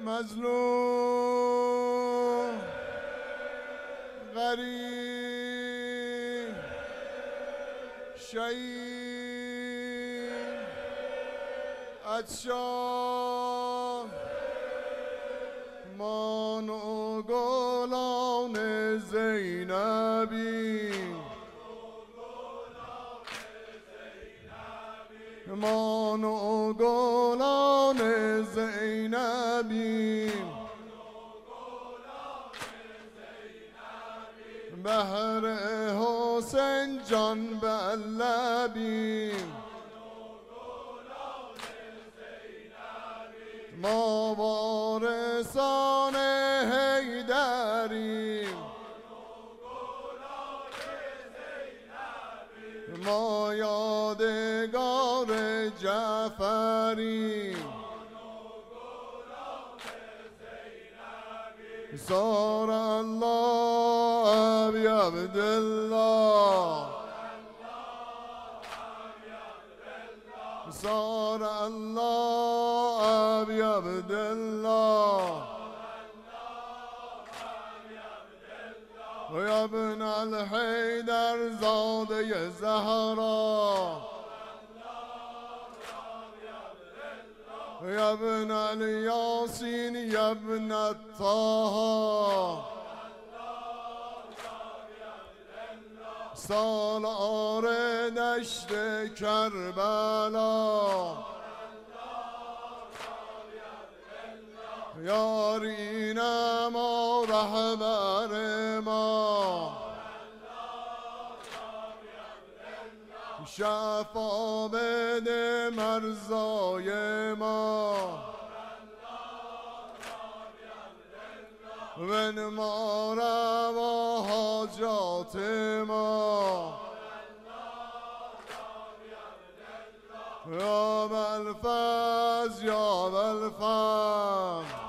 مظلوم غریب شهید عطشان مان و گلان زینبی مان و گلان زینبی بهر حسین جان بلبی ما وارثان حیدریم ما یادگار جعفریم صار الله بعبد الله صار الله بعبد الله ويا ابن الحيدر زاده زهرا يا ابن الياسين يا ابن الطه سالار دشت کربلا یاری ما رهبر ما شفا بده مرزای ما بنما روا حاجات ما یا بالفضل یا بالفضل